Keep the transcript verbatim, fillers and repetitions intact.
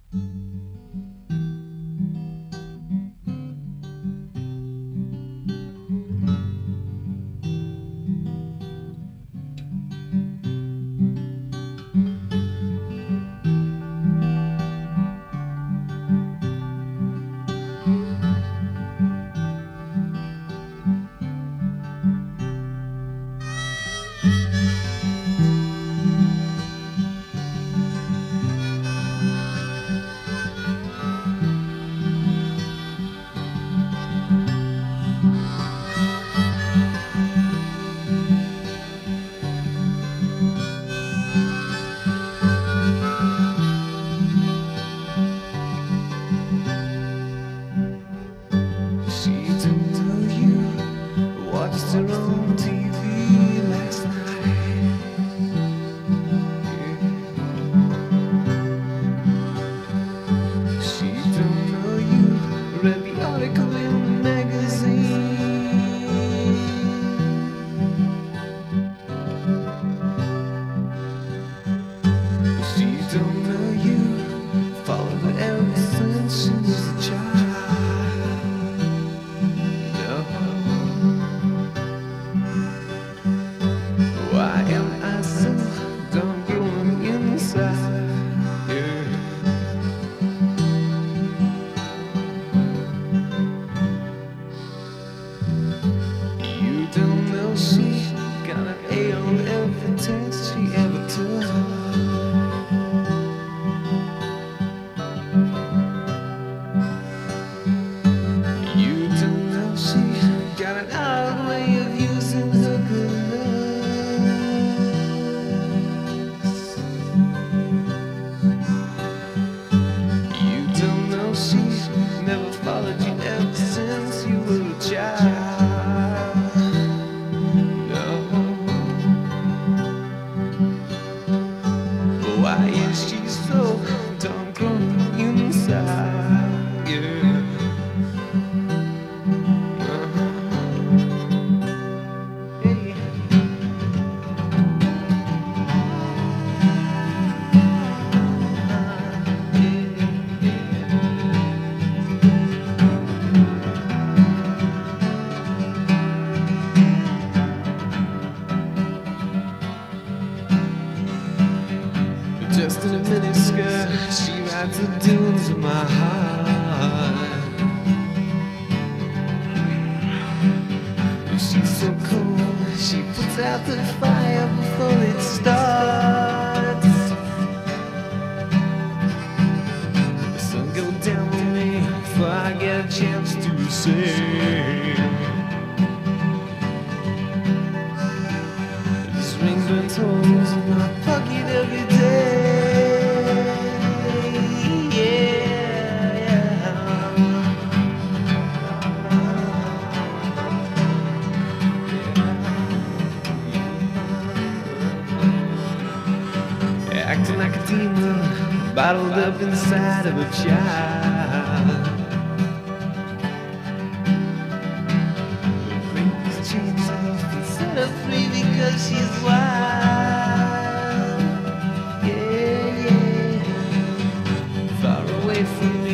Watched her on T V last night. She don't know you read the article in the magazine. She don't know you followed her ever since she was a child. Why am I so dumb growing inside? Yeah. You don't know she got an A on every test she ever took. You don't know she got an odd way of using her good love. She's never followed you ever since you were a child. No. Why is she so dumb grown inside? Yeah. Just in a miniskirt, she rides the dunes of my heart. She's so cold, she puts out the fire before it starts. The sun goes down on me before I get a chance to say. This ring burns holes in my pocket every day. Acting like a demon, bottled up inside of a child. Break these chains off and set her free because she's wild. Yeah, yeah. Far away from me.